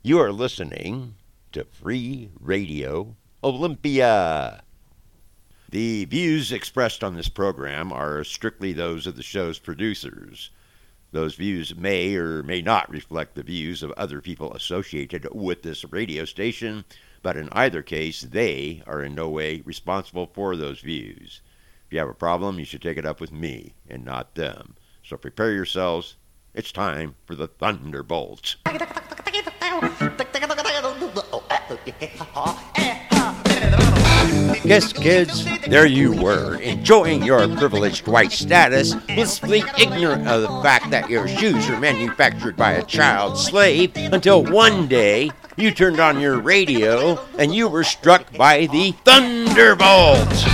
You are listening to Free Radio Olympia. The views expressed on this program are strictly those of the show's producers. Those views may or may not reflect the views of other people associated with this radio station, but in either case, they are in no way responsible for those views. If you have a problem, you should take it up with me and not them. So prepare yourselves. It's time for the Thunderbolts. Yes, kids, there you were, enjoying your privileged white status, blissfully ignorant of the fact that your shoes are manufactured by a child slave, until one day you turned on your radio and you were struck by the Thunderbolts.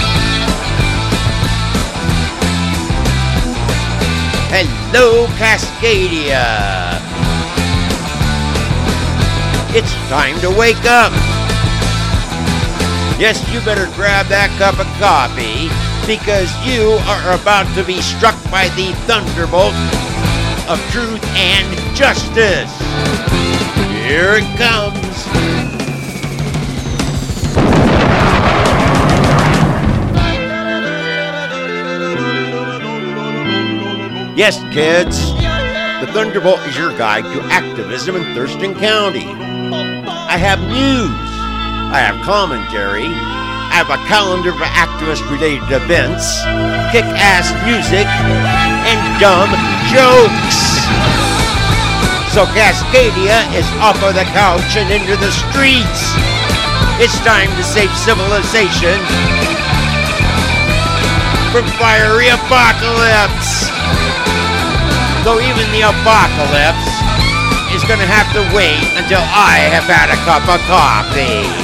Hello, Cascadia. It's time to wake up. Yes, you better grab that cup of coffee, because you are about to be struck by the thunderbolt of truth and justice. Here it comes. Yes, kids, the Thunderbolt is your guide to activism in Thurston County. I have news. I have commentary. I have a calendar of activist-related events, kick-ass music, and dumb jokes. So Cascadia is off of the couch and into the streets. It's time to save civilization from fiery apocalypse. Though even the apocalypse is going to have to wait until I have had a cup of coffee.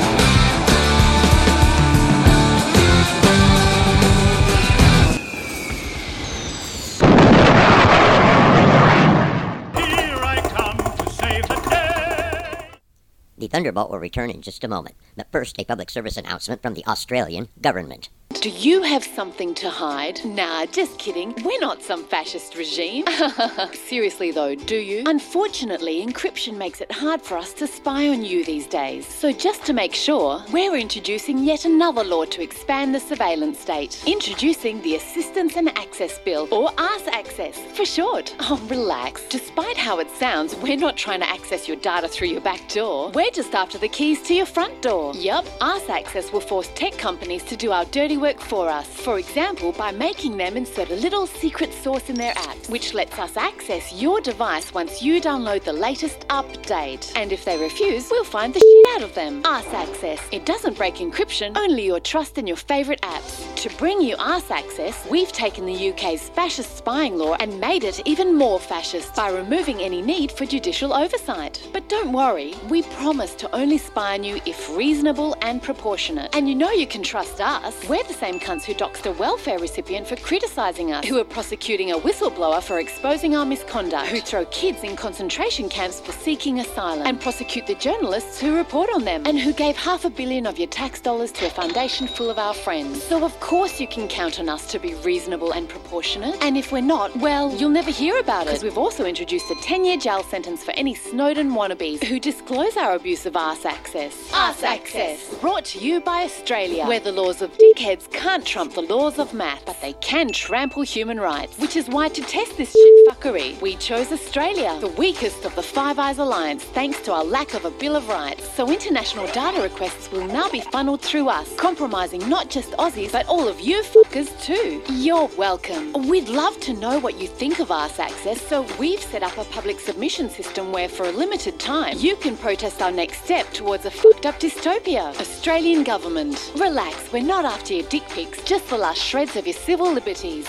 The Thunderbolt will return in just a moment, but first a public service announcement from the Australian government. Do you have something to hide? Nah, just kidding. We're not some fascist regime. Seriously though, do you? Unfortunately, encryption makes it hard for us to spy on you these days. So just to make sure, we're introducing yet another law to expand the surveillance state. Introducing the Assistance and Access Bill, or ARS Access for short. Oh, relax. Despite how it sounds, we're not trying to access your data through your back door. We're just after the keys to your front door. Yup, ARS Access will force tech companies to do our dirty work for us. For example, by making them insert a little secret source in their apps, which lets us access your device once you download the latest update. And if they refuse, we'll find the shit out of them. ARS Access. It doesn't break encryption, only your trust in your favourite apps. To bring you ARS Access, we've taken the UK's fascist spying law and made it even more fascist by removing any need for judicial oversight. But don't worry, we promise to only spy on you if reasonable and proportionate. And you know you can trust us. We're the same cunts who doxed a welfare recipient for criticising us, who are prosecuting a whistleblower for exposing our misconduct, who throw kids in concentration camps for seeking asylum, and prosecute the journalists who report on them, and who gave $500 million of your tax dollars to a foundation full of our friends. So of course you can count on us to be reasonable and proportionate. And if we're not, well, you'll never hear about it, because we've also introduced a 10-year jail sentence for any Snowden wannabes who disclose our abuse of ARS Access. ARS Access, brought to you by Australia, where the laws of dickheads can't trump the laws of math, but they can trample human rights. Which is why, to test this shit fuckery, we chose Australia, the weakest of the Five Eyes Alliance, thanks to our lack of a Bill of Rights. So international data requests will now be funneled through us, compromising not just Aussies, but all of you fuckers too. You're welcome. We'd love to know what you think of ARS Access, so we've set up a public submission system where, for a limited time, you can protest our next step towards a fucked up dystopia. Australian government. Relax, we're not after your dick pics, just the last shreds of your civil liberties.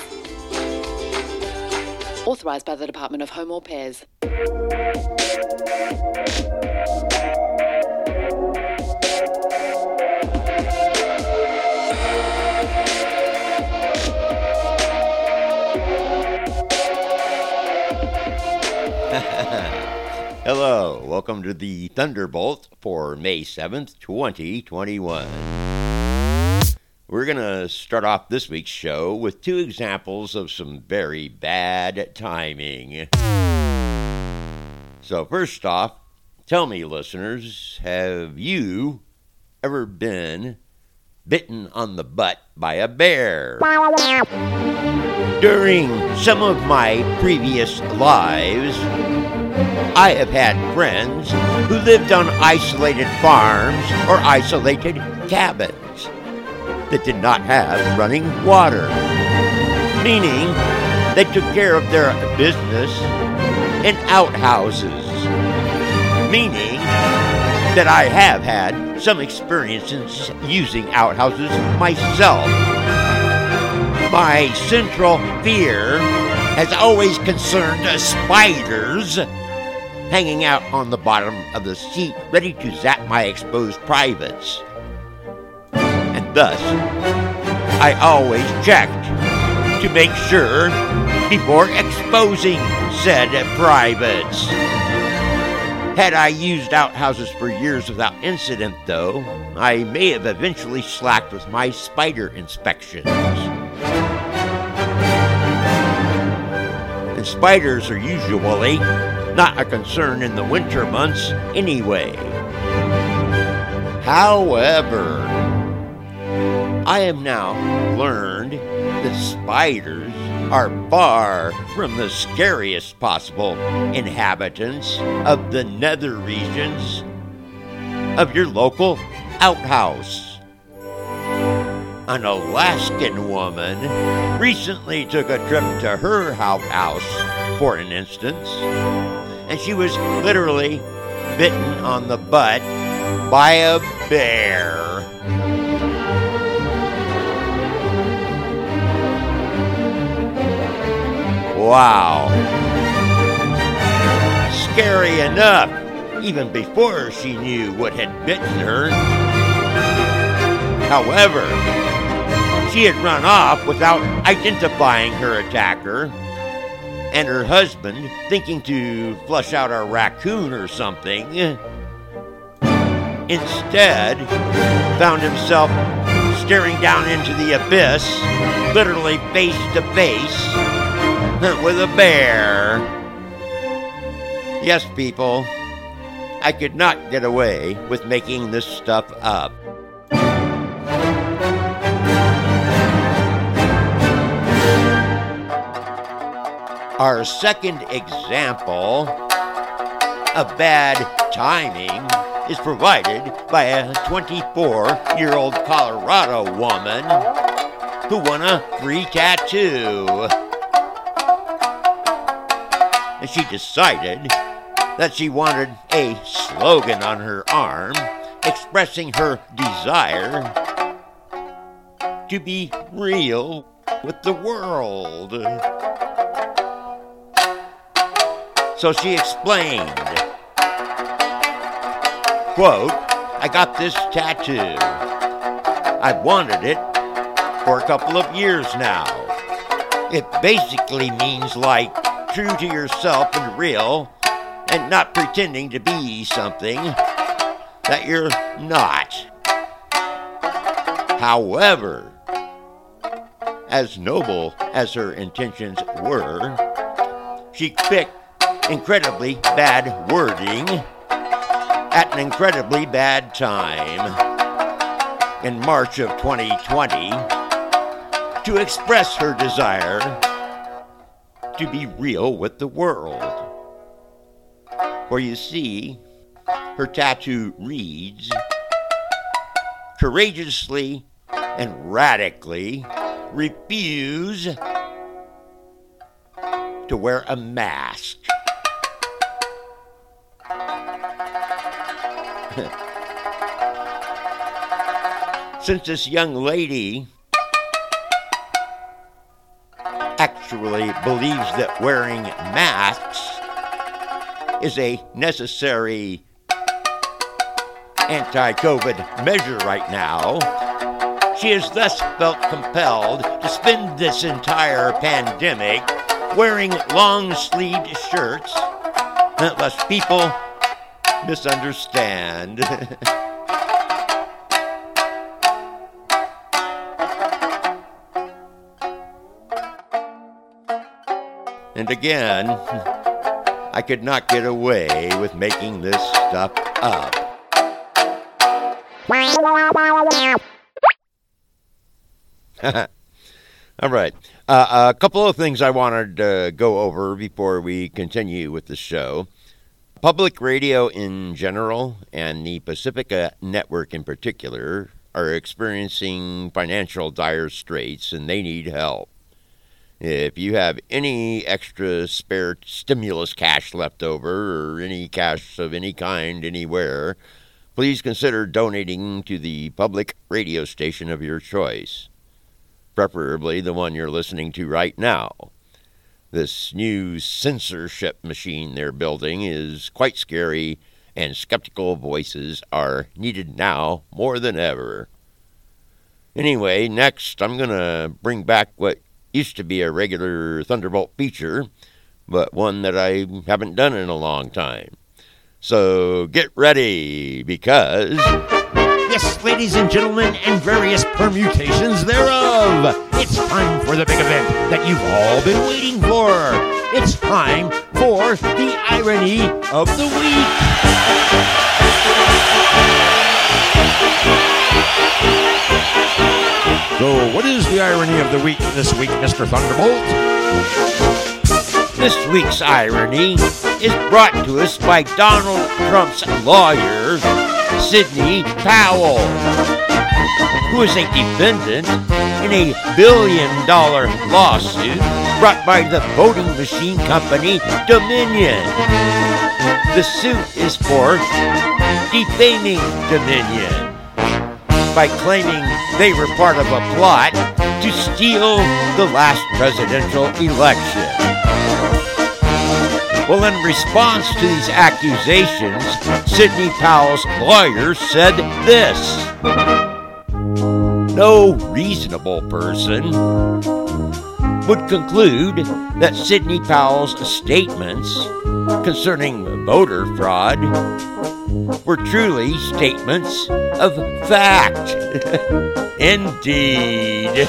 Authorised by the Department of Home Affairs. Hello, welcome to the Thunderbolt for May 7th, 2021. We're going to start off this week's show with two examples of some very bad timing. So first off, Tell me, listeners, have you ever been bitten on the butt by a bear? During some of my previous lives, I have had friends who lived on isolated farms or isolated cabins that did not have running water, meaning they took care of their business in outhouses, meaning that I have had some experiences using outhouses myself. My central fear has always concerned spiders hanging out on the bottom of the seat, ready to zap my exposed privates. And thus, I always checked to make sure before exposing said privates. Had I used outhouses for years without incident, though, I may have eventually slacked with my spider inspections. And spiders are usually not a concern in the winter months anyway. However, I have now learned that spiders are far from the scariest possible inhabitants of the nether regions of your local outhouse. An Alaskan woman recently took a trip to her outhouse, for an instance, and she was literally bitten on the butt by a bear. Wow. Scary enough, even before she knew what had bitten her. However, she had run off without identifying her attacker, and her husband, thinking to flush out a raccoon or something, instead found himself staring down into the abyss, literally face to face with a bear. Yes, people, I could not get away with making this stuff up. Our second example of bad timing is provided by a 24-year-old Colorado woman who won a free tattoo. And she decided that she wanted a slogan on her arm expressing her desire to be real with the world. So she explained, quote, "I got this tattoo. I've wanted it for a couple of years now. It basically means like true to yourself and real, and not pretending to be something that you're not. However, as noble as her intentions were, she picked incredibly bad wording at an incredibly bad time in March of 2020 to express her desire to be real with the world. For you see, her tattoo reads, courageously and radically refuse to wear a mask. Since this young lady actually believes that wearing masks is a necessary anti-COVID measure right now, she has thus felt compelled to spend this entire pandemic wearing long-sleeved shirts, lest people misunderstand. And again, I could not get away with making this stuff up. All right. A couple of things I wanted to go over before we continue with the show. Public radio in general and the Pacifica Network in particular are experiencing financial dire straits, and they need help. If you have any extra spare stimulus cash left over or any cash of any kind anywhere, please consider donating to the public radio station of your choice, preferably the one you're listening to right now. This new censorship machine they're building is quite scary, and skeptical voices are needed now more than ever. Anyway, next I'm going to bring back what used to be a regular Thunderbolt feature, but one that I haven't done in a long time. So get ready, because... Yes, ladies and gentlemen, and various permutations thereof, it's time for the big event that you've all been waiting for. It's time for the Irony of the Week. So, what is the Irony of the Week this week, Mr. Thunderbolt? This week's irony is brought to us by Donald Trump's lawyer, Sidney Powell, who is a defendant in a $1 billion lawsuit brought by the voting machine company Dominion. The suit is for defaming Dominion by claiming they were part of a plot to steal the last presidential election. Well, in response to these accusations, Sidney Powell's lawyer said this: no reasonable person would conclude that Sidney Powell's statements concerning voter fraud were truly statements of fact. Indeed.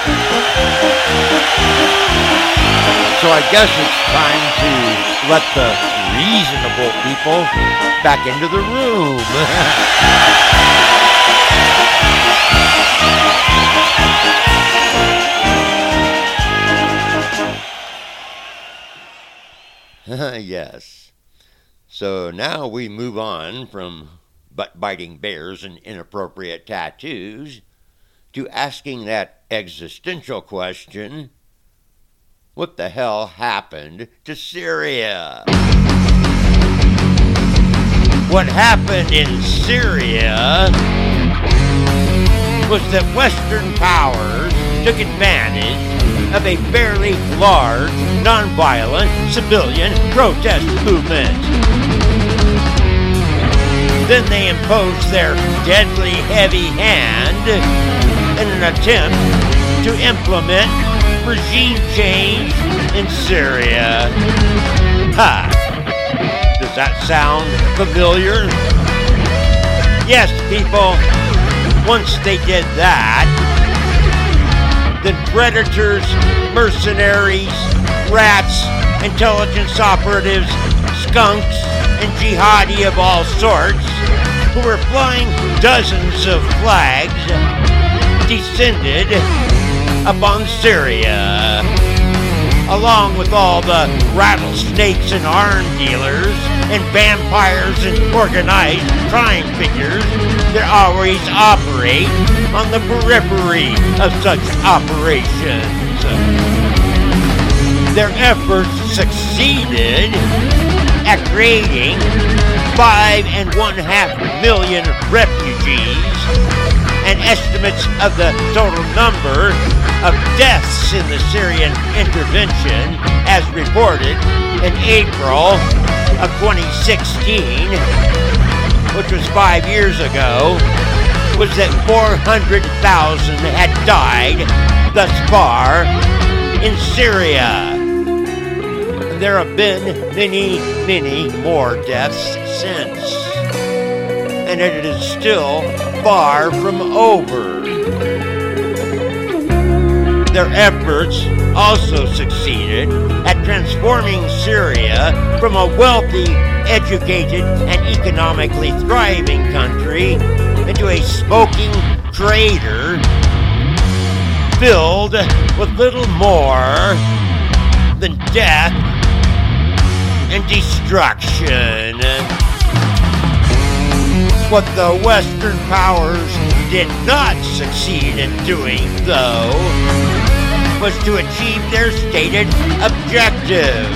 So I guess it's time to let the reasonable people back into the room. Yes. So now we move on from butt-biting bears and inappropriate tattoos to asking that existential question: what the hell happened to Syria? What happened in Syria was that Western powers took advantage of a fairly large, nonviolent civilian protest movement. Then they imposed their deadly heavy hand in an attempt to implement regime change in Syria. Ha! Does that sound familiar? Yes, people. Once they did that, then predators, mercenaries, rats, intelligence operatives, skunks, and jihadi of all sorts, who were flying dozens of flags, descended upon Syria. Along with all the rattlesnakes and arm dealers and vampires and organized crime figures that always operate on the periphery of such operations. Their efforts succeeded at creating 5.5 million refugees, and estimates of the total number of deaths in the Syrian intervention, as reported in April of 2016, which was 5 years ago, was that 400,000 had died thus far in Syria. There have been many, many more deaths since, and it is still far from over. Their efforts also succeeded at transforming Syria from a wealthy, educated, and economically thriving country into a smoking crater filled with little more than death and destruction. What the Western powers did not succeed in doing, though, was to achieve their stated objective.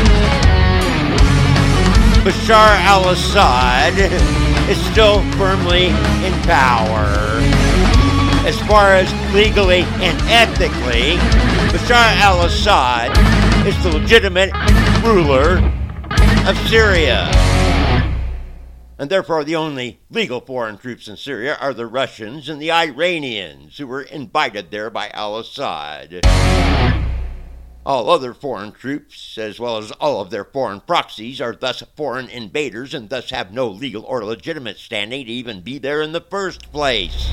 Bashar al-Assad is still firmly in power. As far as legally and ethically, Bashar al-Assad is the legitimate ruler of Syria. And therefore the only legal foreign troops in Syria are the Russians and the Iranians, who were invited there by al-Assad. All other foreign troops, as well as all of their foreign proxies, are thus foreign invaders and thus have no legal or legitimate standing to even be there in the first place.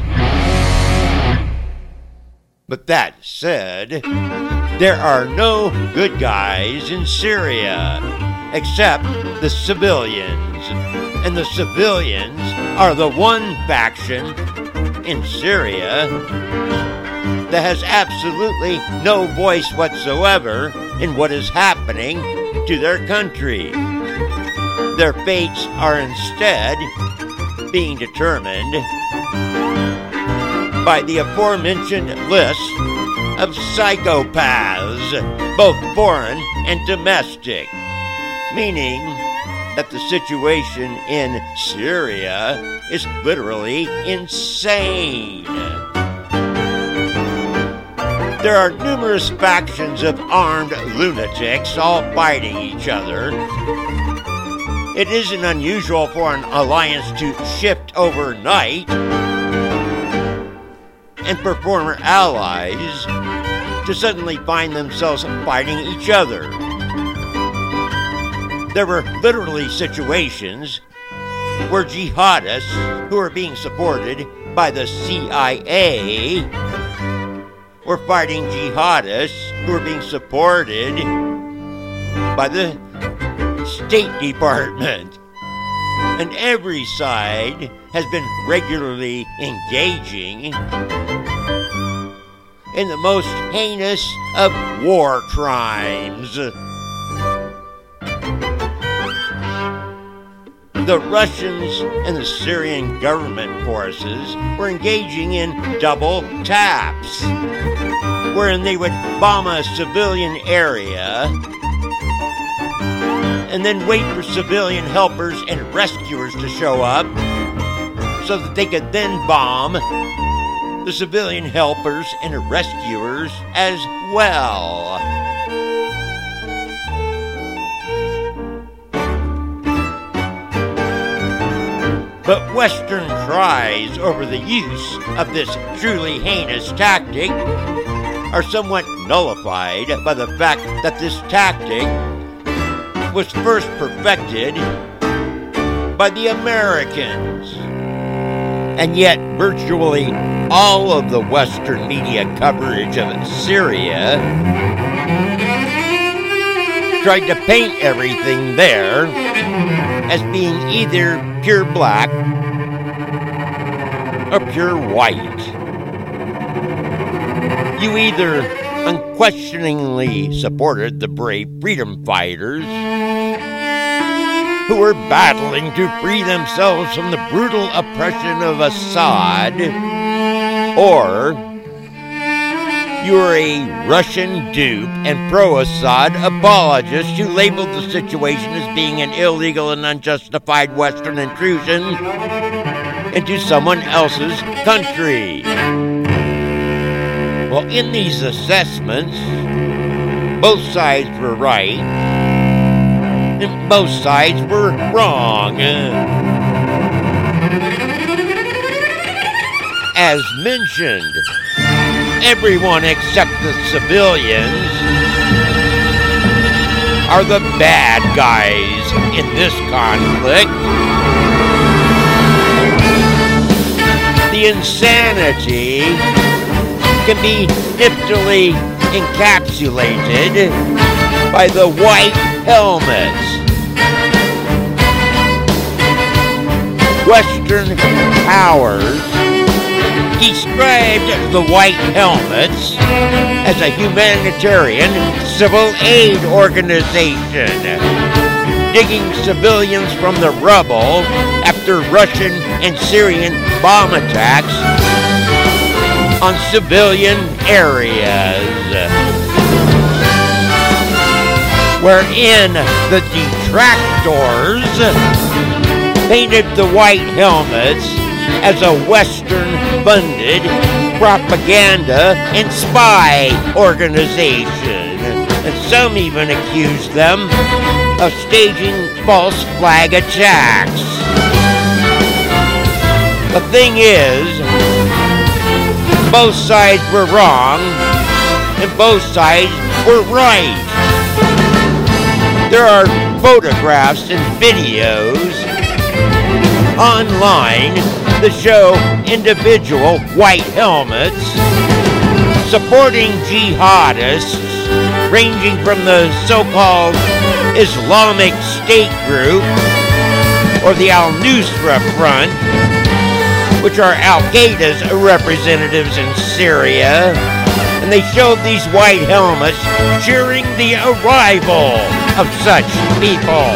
But that said, there are no good guys in Syria, except the civilians. And the civilians are the one faction in Syria that has absolutely no voice whatsoever in what is happening to their country. Their fates are instead being determined by the aforementioned list of psychopaths, both foreign and domestic, meaning that the situation in Syria is literally insane. There are numerous factions of armed lunatics all fighting each other. It isn't unusual for an alliance to shift overnight and for former allies to suddenly find themselves fighting each other. There were literally situations where jihadists who were being supported by the CIA were fighting jihadists who were being supported by the State Department. And every side has been regularly engaging in the most heinous of war crimes. The Russians and the Syrian government forces were engaging in double taps, wherein they would bomb a civilian area and then wait for civilian helpers and rescuers to show up so that they could then bomb the civilian helpers and rescuers as well. But Western cries over the use of this truly heinous tactic are somewhat nullified by the fact that this tactic was first perfected by the Americans. And yet virtually all of the Western media coverage of Syria tried to paint everything there as being either pure black or pure white. You either unquestioningly supported the brave freedom fighters who were battling to free themselves from the brutal oppression of Assad, or you were a Russian dupe and pro-Assad apologist who labeled the situation as being an illegal and unjustified Western intrusion into someone else's country. Well, in these assessments, both sides were right, and both sides were wrong. As mentioned, everyone except the civilians are the bad guys in this conflict. The insanity can be niftily encapsulated by the white helmets. Western powers described the white helmets as a humanitarian civil aid organization, digging civilians from the rubble after Russian and Syrian bomb attacks on civilian areas, wherein the detractors painted the white helmets as a Western-funded propaganda and spy organization, and some even accused them of staging false flag attacks. The thing is, both sides were wrong, and both sides were right. There are photographs and videos online that show individual white helmets supporting jihadists ranging from the so-called Islamic State group or the Al-Nusra Front, which are Al-Qaeda's representatives in Syria, and they showed these white helmets cheering the arrival of such people.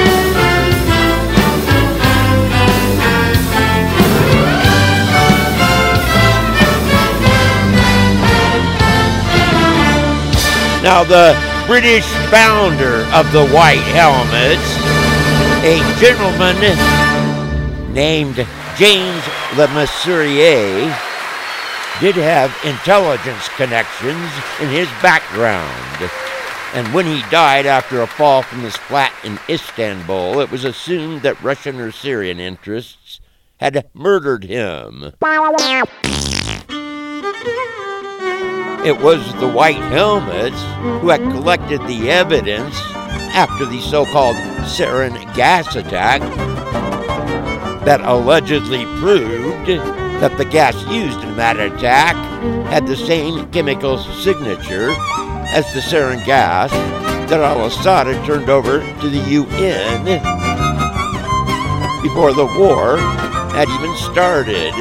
Now, the British founder of the white helmets, a gentleman named James Le Mesurier, did have intelligence connections in his background. And when he died after a fall from his flat in Istanbul, it was assumed that Russian or Syrian interests had murdered him. It was the white helmets who had collected the evidence after the so-called sarin gas attack that allegedly proved that the gas used in that attack had the same chemical signature as the sarin gas that al-Assad had turned over to the UN before the war had even started.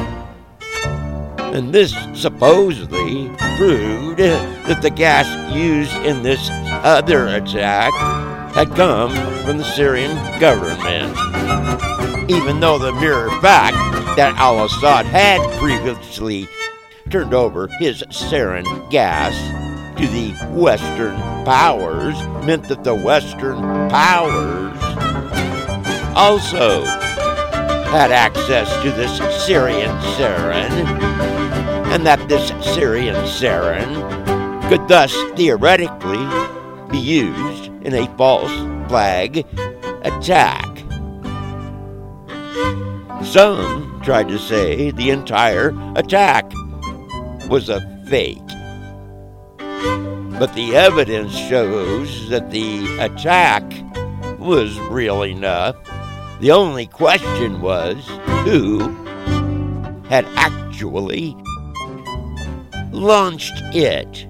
And this supposedly proved that the gas used in this other attack had come from the Syrian government, even though the mere fact that al-Assad had previously turned over his sarin gas to the Western powers meant that the Western powers also had access to this Syrian sarin, and that this Syrian sarin could thus theoretically be used in a false flag attack. Some tried to say the entire attack was a fake, but the evidence shows that the attack was real enough. The only question was who had actually launched it.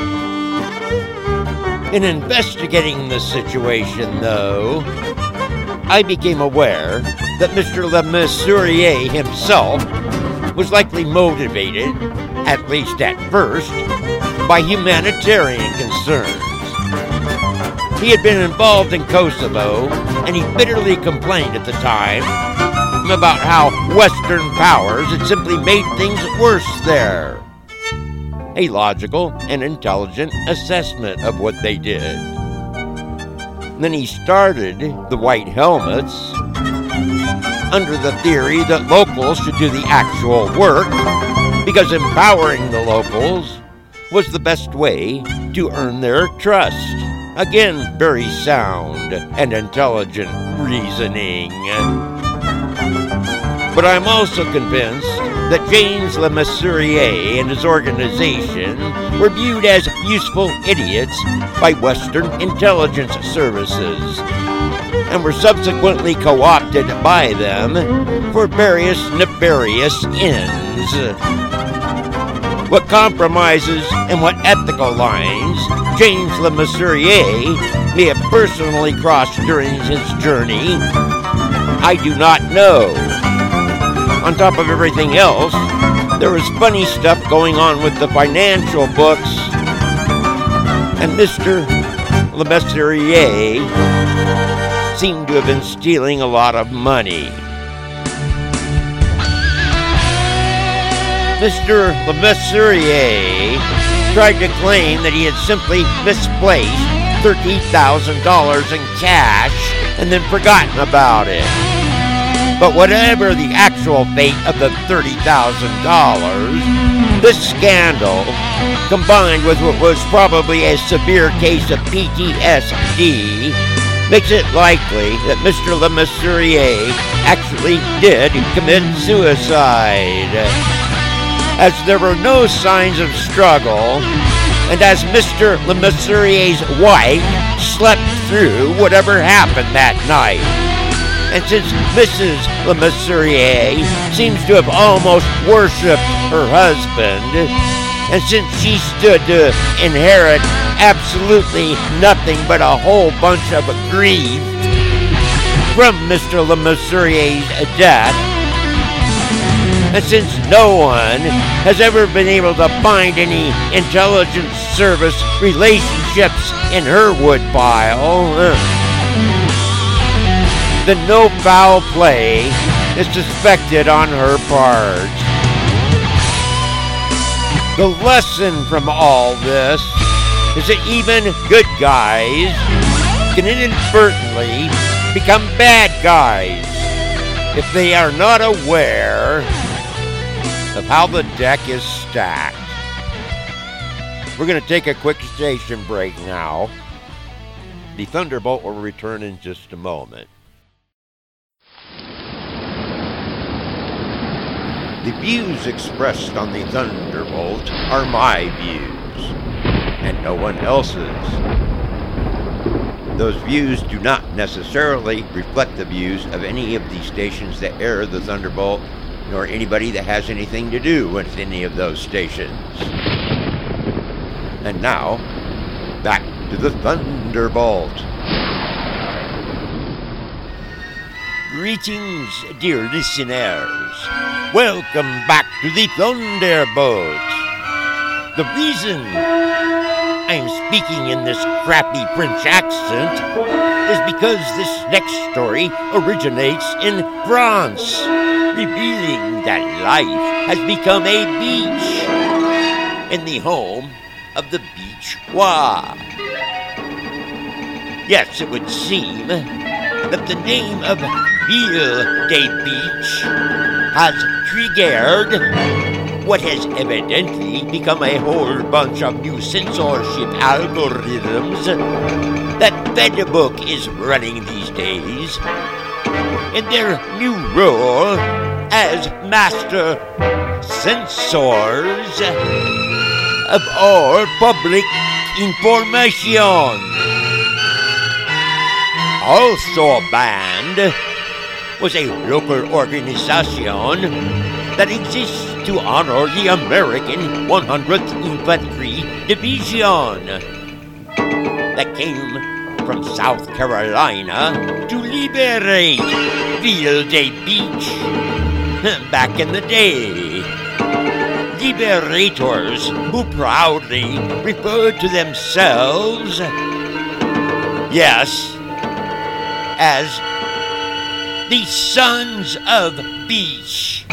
In investigating the situation, though, I became aware that Mr. Le Mesurier himself was likely motivated, at least at first, by humanitarian concerns. He had been involved in Kosovo, and he bitterly complained at the time about how Western powers had simply made things worse there. A logical and intelligent assessment of what they did. And then he started the White Helmets under the theory that locals should do the actual work because empowering the locals was the best way to earn their trust. Again, very sound and intelligent reasoning. But I'm also convinced that James Le Mesurier and his organization were viewed as useful idiots by Western intelligence services and were subsequently co-opted by them for various nefarious ends. what compromises and what ethical lines James Le Mesurier may have personally crossed during his journey, I do not know. On top of everything else, there was funny stuff going on with the financial books, and Mr. Le Mesurier seemed to have been stealing a lot of money. Mr. Le Mesurier tried to claim that he had simply misplaced $30,000 in cash and then forgotten about it. But whatever the actual fate of the $30,000, this scandal, combined with what was probably a severe case of PTSD, makes it likely that Mr. Le Mesurier actually did commit suicide. As there were no signs of struggle, and as Mr. Le Mesurier's wife slept through whatever happened that night, and since Mrs. Le Mesurier seems to have almost worshipped her husband, and since she stood to inherit absolutely nothing but a whole bunch of grief from Mr. Le Mesurier's death, and since no one has ever been able to find any intelligence service relationships in her woodpile, then no foul play is suspected on her part. The lesson from all this is that even good guys can inadvertently become bad guys if they are not aware of how the deck is stacked. We're going to take a quick station break now. The Thunderbolt will return in just a moment. The views expressed on the Thunderbolt are my views, and no one else's. Those views do not necessarily reflect the views of any of the stations that air the Thunderbolt, nor anybody that has anything to do with any of those stations. And now, back to the Thunderbolt. Greetings, dear listeners. Welcome back to the Thunderbolt. The reason I'm speaking in this crappy French accent is because this next story originates in France, revealing that life has become a beach in the home of the Beachois. Yes, it would seem that the name of Ville des Beach has triggered what has evidently become a whole bunch of new censorship algorithms that Facebook is running these days in their new role as master censors of all public information. Also banned was a local organization that exists to honor the American 100th Infantry Division that came from South Carolina to liberate Ville des Beach back in the day. Liberators who proudly referred to themselves, yes, as the Sons of Beach.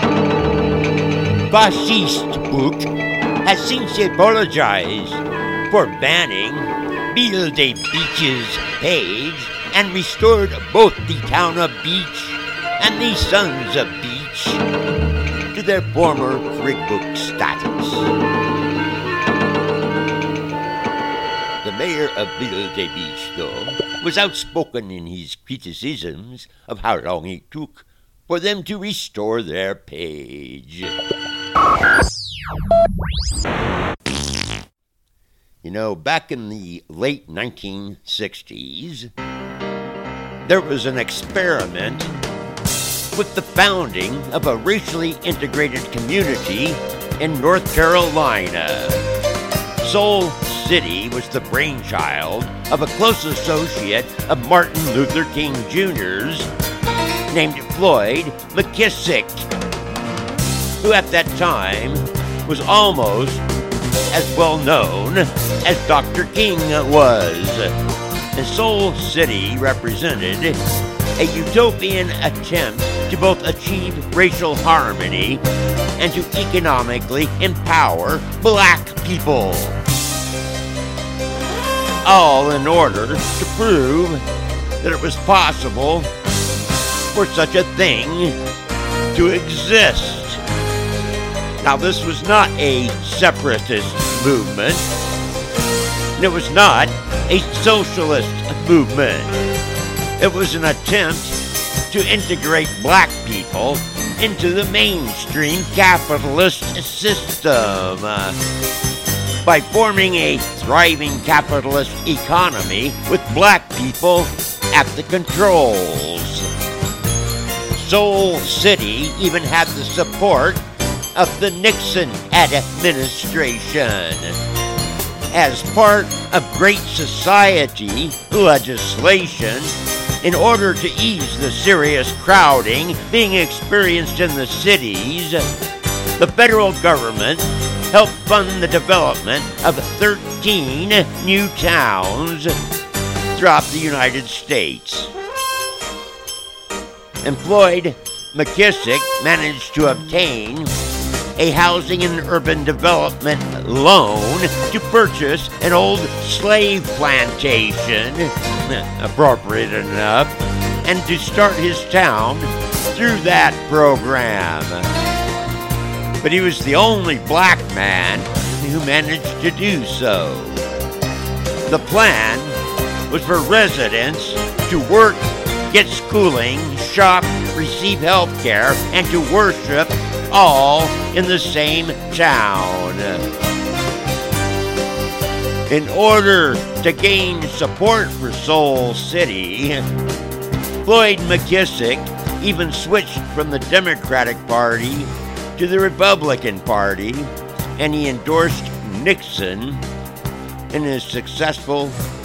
Fascist Book has since apologized for banning Ville des Beach's page and restored both the Town of Beach and the Sons of Beach to their former Frickbook status. The mayor of Ville des Beach, though, was outspoken in his criticisms of how long it took for them to restore their page. You know, back in the late 1960s, there was an experiment with the founding of a racially integrated community in North Carolina. Soul City was the brainchild of a close associate of Martin Luther King Jr.'s named Floyd McKissick, who at that time was almost as well known as Dr. King was. And Soul City represented a utopian attempt to both achieve racial harmony and to economically empower black people. All in order to prove that it was possible for such a thing to exist. Now, this was not a separatist movement. It was not a socialist movement. It was an attempt to integrate black people into the mainstream capitalist system by forming a thriving capitalist economy with black people at the controls. Soul City even had the support of the Nixon administration. As part of Great Society legislation, in order to ease the serious crowding being experienced in the cities, the federal government helped fund the development of 13 new towns throughout the United States. And Floyd McKissick managed to obtain a housing and urban development loan to purchase an old slave plantation, appropriate enough, and to start his town through that program. But he was the only black man who managed to do so. The plan was for residents to work, get schooling, shop, receive health care, and to worship all in the same town. In order to gain support for Soul City, Floyd McKissick even switched from the Democratic Party to the Republican Party, and he endorsed Nixon in his successful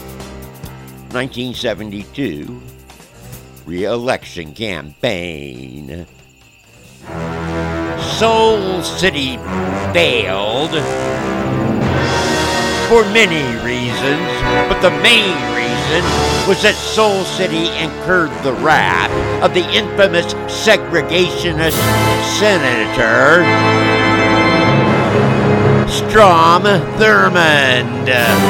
1972 re-election campaign. Soul City failed for many reasons, but the main reason was that Soul City incurred the wrath of the infamous segregationist senator Strom Thurmond.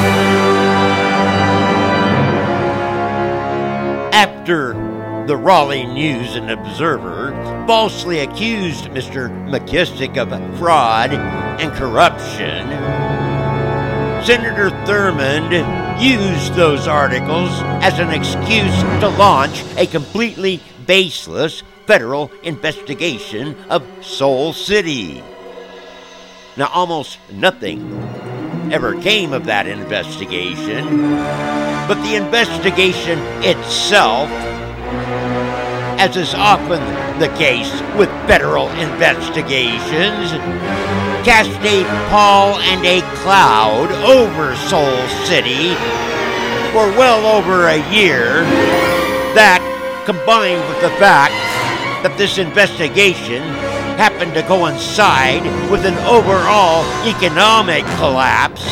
After the Raleigh News and Observer falsely accused Mr. McKissick of fraud and corruption, Senator Thurmond used those articles as an excuse to launch a completely baseless federal investigation of Soul City. Now, almost nothing ever came of that investigation, but the investigation itself, as is often the case with federal investigations, cast a pall and a cloud over Soul City for well over a year. That, combined with the fact that this investigation happened to coincide with an overall economic collapse,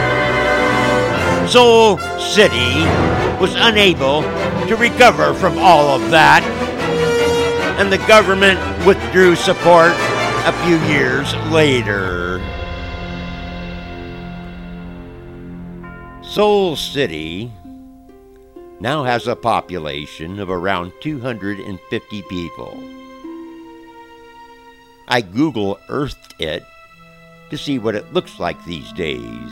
Soul City was unable to recover from all of that, and the government withdrew support a few years later. Soul City now has a population of around 250 people. I Google Earthed it to see what it looks like these days.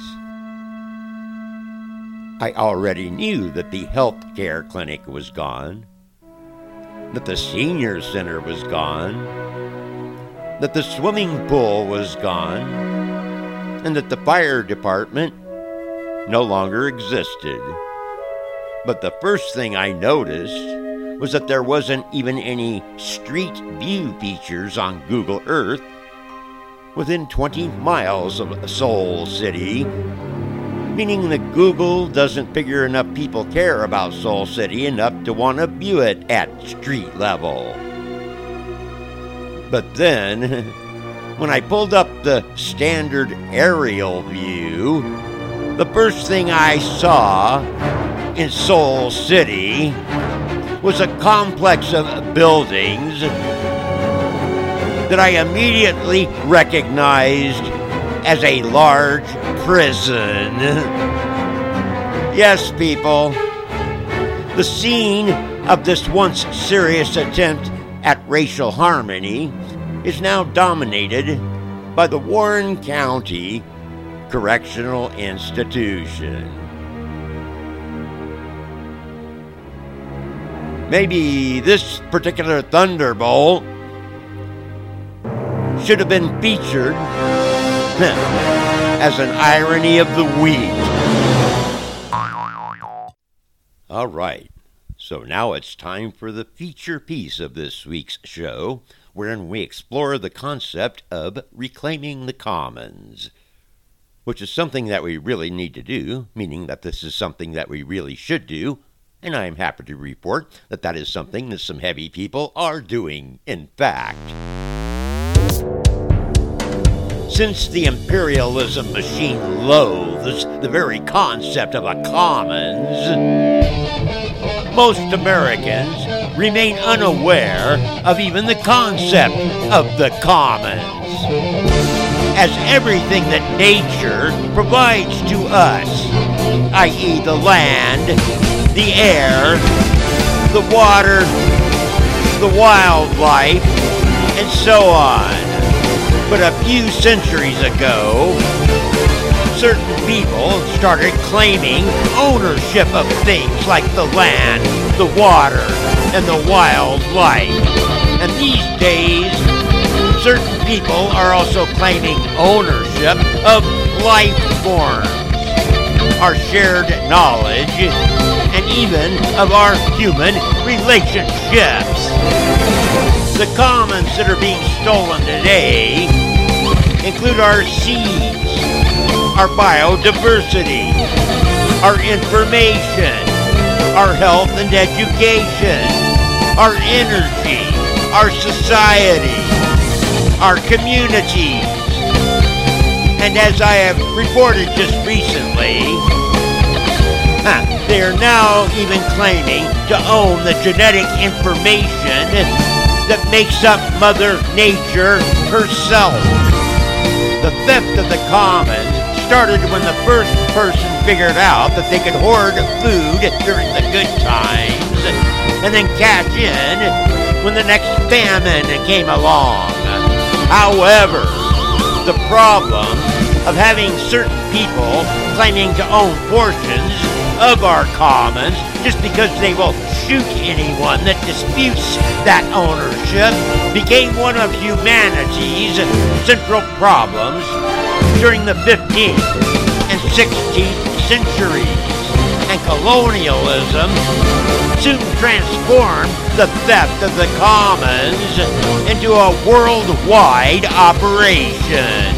I already knew that the health care clinic was gone, that the senior center was gone, that the swimming pool was gone, and that the fire department no longer existed. But the first thing I noticed was that there wasn't even any street view features on Google Earth, within 20 miles of Soul City, meaning that Google doesn't figure enough people care about Soul City enough to want to view it at street level. But then, when I pulled up the standard aerial view, the first thing I saw in Soul City was a complex of buildings that I immediately recognized as a large prison. Yes, people, the scene of this once serious attempt at racial harmony is now dominated by the Warren County Correctional Institution. Maybe this particular thunderbolt should have been featured as an irony of the week. All right, so now it's time for the feature piece of this week's show, wherein we explore the concept of reclaiming the commons, which is something that we really need to do, meaning that this is something that we really should do, and I am happy to report that that is something that some heavy people are doing, in fact. Since the imperialism machine loathes the very concept of a commons, most Americans remain unaware of even the concept of the commons, as everything that nature provides to us, i.e. the land, the air, the water, the wildlife, and so on. But a few centuries ago, certain people started claiming ownership of things like the land, the water, and the wildlife. And these days, certain people are also claiming ownership of life forms, our shared knowledge, and even of our human relationships. The commons that are being stolen today include our seeds, our biodiversity, our information, our health and education, our energy, our society, our communities. And as I have reported just recently, they are now even claiming to own the genetic information that makes up Mother Nature herself. The theft of the commons started when the first person figured out that they could hoard food during the good times and then cash in when the next famine came along. However, the problem of having certain people claiming to own portions of our commons just because they will shoot anyone that disputes that ownership became one of humanity's central problems during the 15th and 16th centuries. And colonialism soon transformed the theft of the commons into a worldwide operation.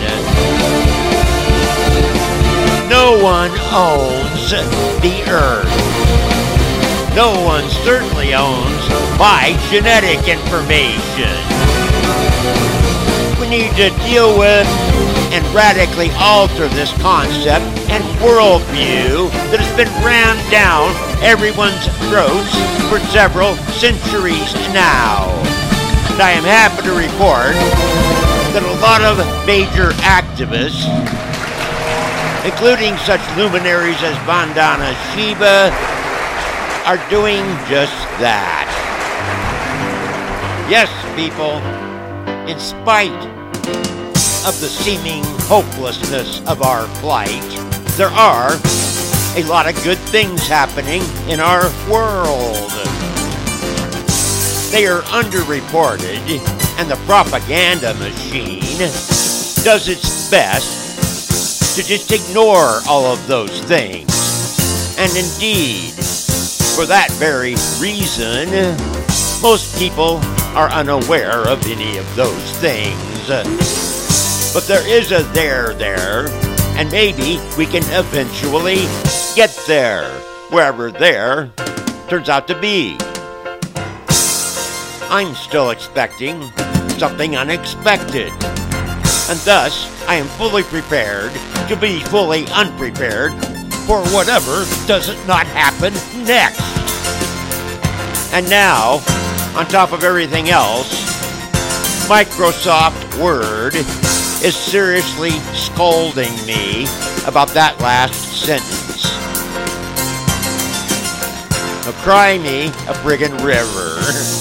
No one owns the earth. No one certainly owns my genetic information. We need to deal with and radically alter this concept and worldview that has been rammed down everyone's throats for several centuries now. And I am happy to report that a lot of major activists, including such luminaries as Vandana Shiva, are doing just that. Yes, people, in spite of the seeming hopelessness of our plight, there are a lot of good things happening in our world. They are underreported, and the propaganda machine does its best to just ignore all of those things. And indeed, for that very reason, most people are unaware of any of those things. But there is a there, and maybe we can eventually get there, wherever there turns out to be. I'm still expecting something unexpected, and thus I am fully prepared to be fully unprepared for whatever does not happen next. And now, on top of everything else, Microsoft Word is seriously scolding me about that last sentence. Now cry me a friggin' river.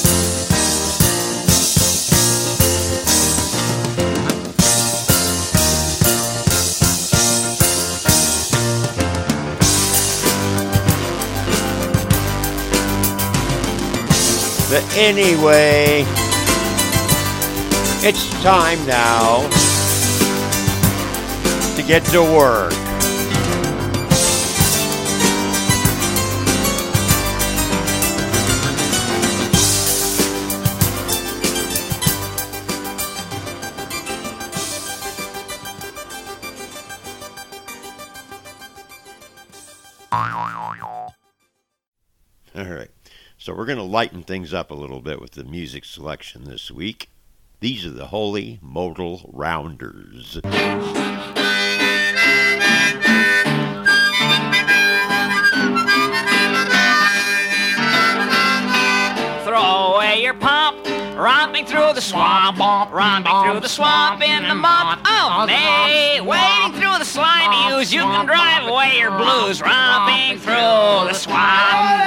But anyway, it's time now to get to work. All right. So we're going to lighten things up a little bit with the music selection this week. These are the Holy Modal Rounders. Throw away your pomp, romping through the swamp, romping through the swamp in the month of May. Wading through the slimy ooze, you can drive away your blues, romping through the swamp.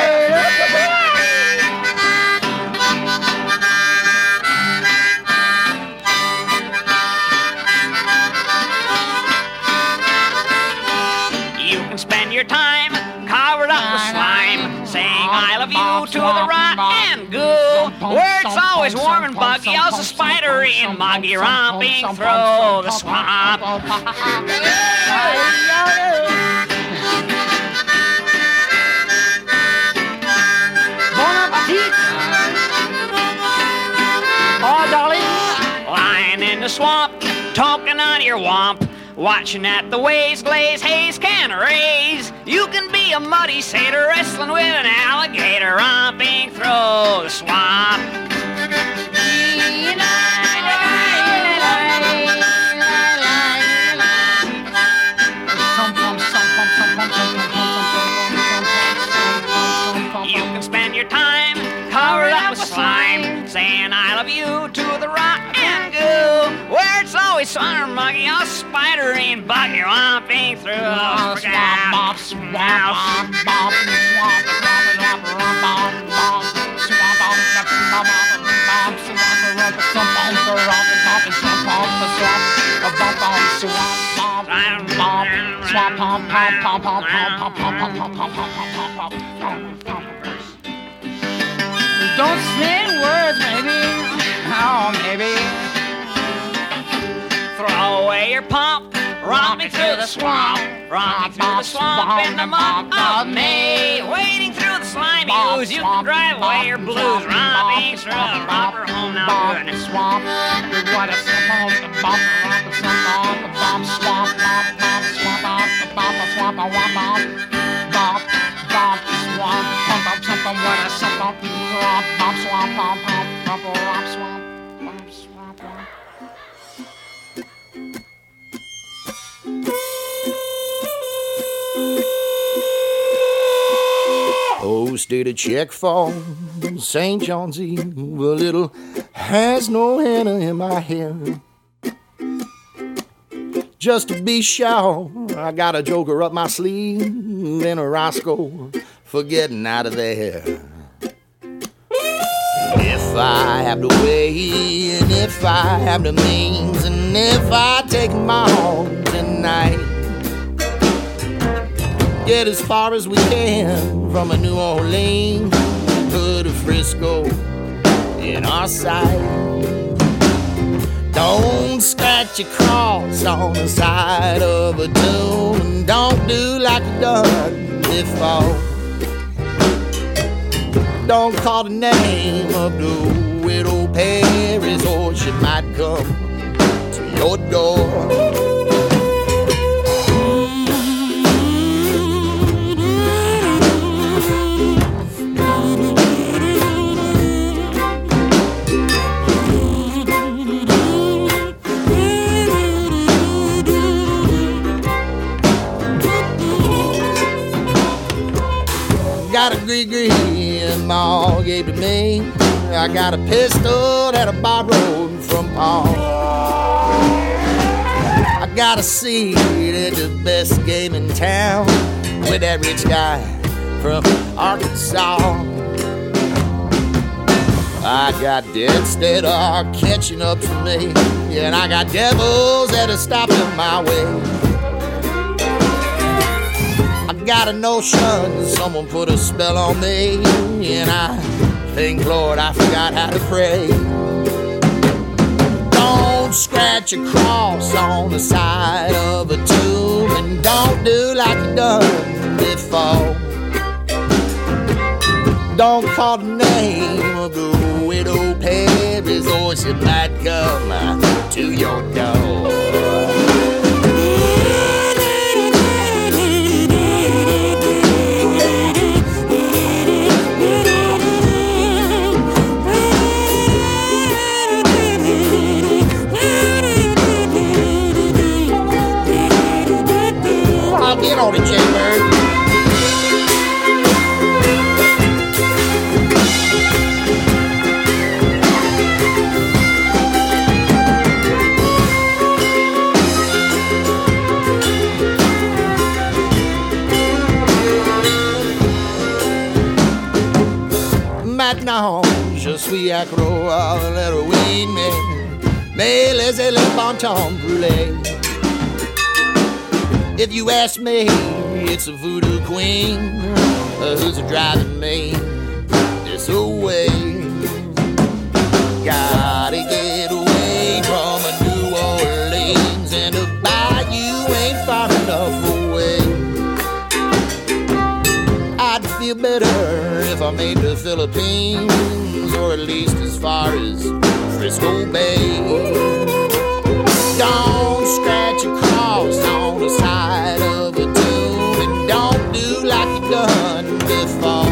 You can spend your time covered up with slime, saying I love you to the rot and goo, where it's always warm and buggy, also spidery and muggy, romping through the swamp. Oh, darling. Lying in the swamp, talking on your womp, watching at the waves glaze haze can raise. You can be a muddy satyr wrestling with an alligator, romping through the swamp. You can spend your time covered up with slime, saying I love you to the rock and goo, where it's always sun or muggy, all spidery and buggy, romping through the swamp. Don't say words, maybe. Oh, maybe. Throw away your pomp, romping through the swamp, romping through the swamp in the month of May. Wading through the slimy ooze, you can drive away your blues, romping through the romper home now good. Swamp, what a swamp, the bump, the swamp, the bump, swamp, bump, bump, swamp, bump, the bump, swamp, bump, bump, bump, swamp, bump, bump, something, what a swamp, bump, swamp, bump, bump, bump, swamp, bump, swamp, bump. Oh, state a check for St. John's Eve. A little has no henna in my hair. Just to be sure, I got a joker up my sleeve and a Roscoe for getting out of there. If I have the way, and if I have the means, and if I take my home tonight, get as far as we can from a New Orleans, put a Frisco in our sight. Don't scratch your cross on the side of a tomb, and don't do like you done before. Don't call the name of the widow Paris, or she might come to your door. Got a green Ma gave to me. I got a pistol that I borrowed from Paul. I got a seat at the best game in town with that rich guy from Arkansas. I got debts that are catching up to me, and I got devils that are stopping my way. Got a notion someone put a spell on me, and I think, Lord, I forgot how to pray. Don't scratch a cross on the side of a tomb, and don't do like you done before. Don't call the name of the widow Paris, or she might come to your door. Get on it, Jaybird. Maintenant, je suis accro à l'héroïne, mais les élèves bon brûlés. If you ask me, it's a voodoo queen who's driving me this away. Gotta get away from New Orleans, and the bayou ain't far enough away. I'd feel better if I made the Philippines, or at least as far as Frisco Bay. Don't scratch a cross on the side of a tomb, and don't do like you done before.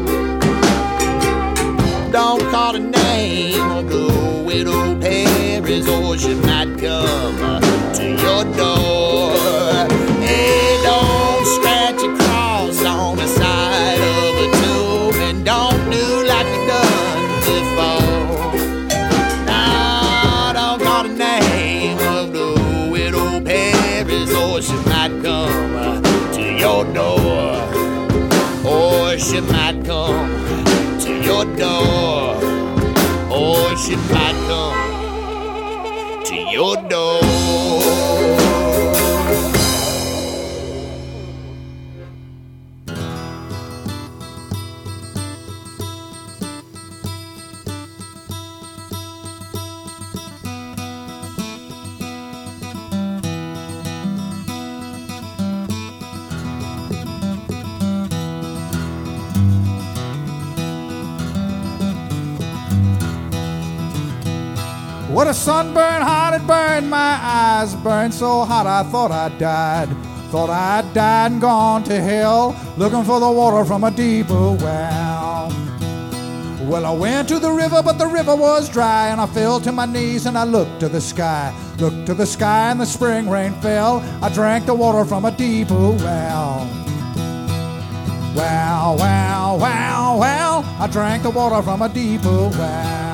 Don't call the name of the widow Paris, or she might come to your door. Hey, don't scratch a cross on the side of a tomb, and don't do like you done before. No, don't call the name of the widow Paris, or she might come to your door. Or she might come to your door. Or she might come to your door. What a sunburn hot, it burned my eyes, burned so hot I thought I died. Thought I'd died and gone to hell, looking for the water from a deeper well. Well, I went to the river, but the river was dry, and I fell to my knees and I looked to the sky. Looked to the sky and the spring rain fell. I drank the water from a deeper well. Wow, wow, wow, wow, I drank the water from a deeper well.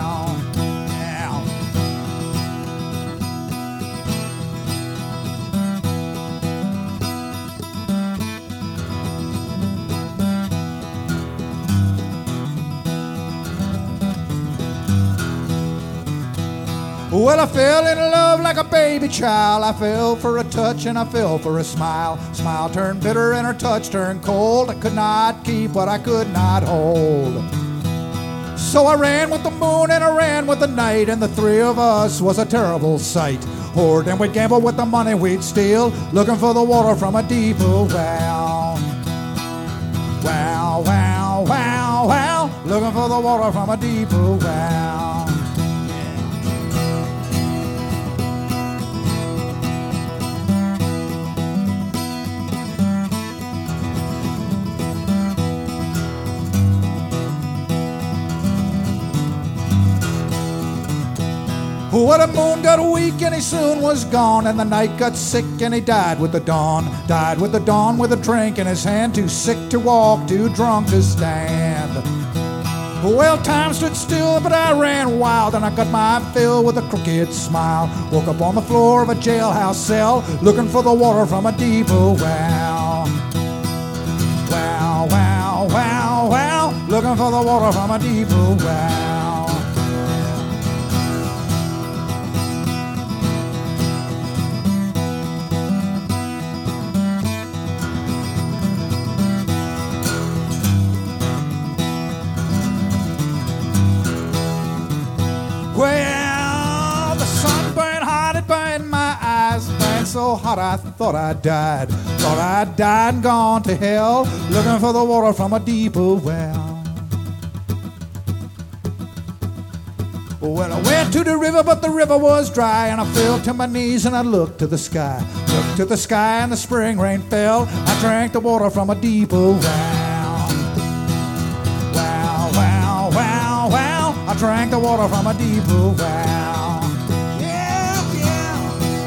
Well, I fell in love like a baby child. I fell for a touch and I fell for a smile. Smile turned bitter and her touch turned cold. I could not keep what I could not hold. So I ran with the moon and I ran with the night, and the three of us was a terrible sight. Hoard and we'd gamble with the money we'd steal, looking for the water from a deeper well. Wow, wow, wow, wow, looking for the water from a deeper well. Well, the moon got weak and he soon was gone, and the night got sick and he died with the dawn. Died with the dawn with a drink in his hand, too sick to walk, too drunk to stand. Well, time stood still, but I ran wild, and I got my fill with a crooked smile. Woke up on the floor of a jailhouse cell, looking for the water from a deep well. Wow, wow, wow, wow, looking for the water from a deep well. Well, the sun burned hot, it burned my eyes, burned so hot I thought I died. Thought I died and gone to hell, looking for the water from a deeper well. Well, I went to the river, but the river was dry, and I fell to my knees and I looked to the sky. Looked to the sky and the spring rain fell. I drank the water from a deeper well. Wow, wow, wow, wow, I drank the water from a deeper well. Yeah, yeah.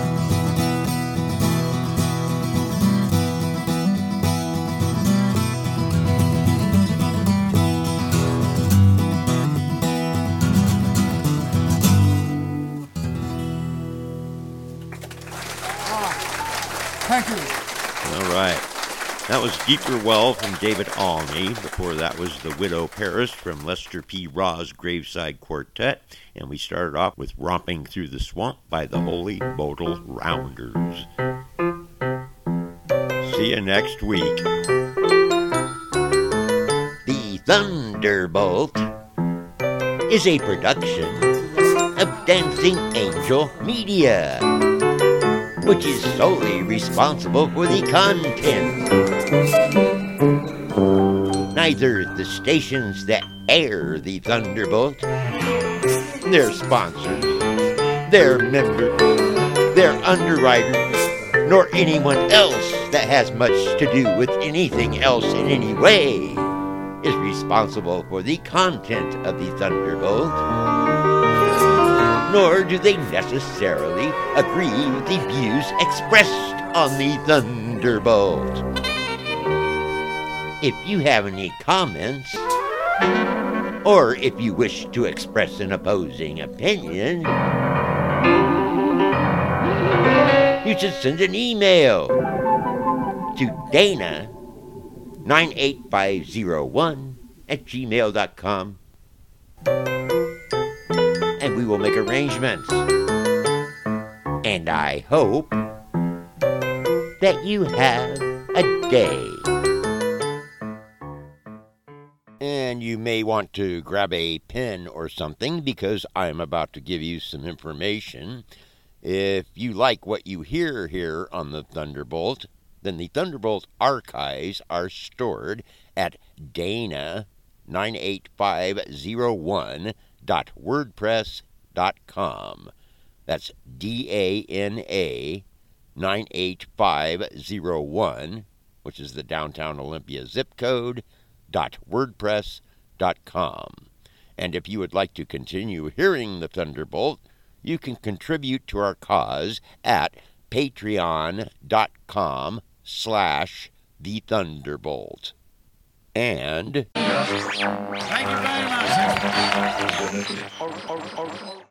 Thank you. All right. That was Deeper Well from David Alney. Before that was The Widow Paris from Lester P. Raw's Graveside Quartet. And we started off with Romping Through the Swamp by the Holy Modal Rounders. See you next week. The Thunderbolt is a production of Dancing Angel Media, which is solely responsible for the content. Neither the stations that air the Thunderbolt, their sponsors, their members, their underwriters, nor anyone else that has much to do with anything else in any way is responsible for the content of the Thunderbolt, nor do they necessarily agree with the views expressed on the Thunderbolt. If you have any comments, or if you wish to express an opposing opinion, you should send an email to dana98501@gmail.com, and we will make arrangements. And I hope that you have a day. And you may want to grab a pen or something, because I'm about to give you some information. If you like what you hear here on the Thunderbolt, then the Thunderbolt archives are stored at dana98501.wordpress.com. That's DANA 98501, which is the downtown Olympia zip code, .wordpress.com. And if you would like to continue hearing the Thunderbolt, you can contribute to our cause at patreon.com/thethunderbolt. And Thank you very much.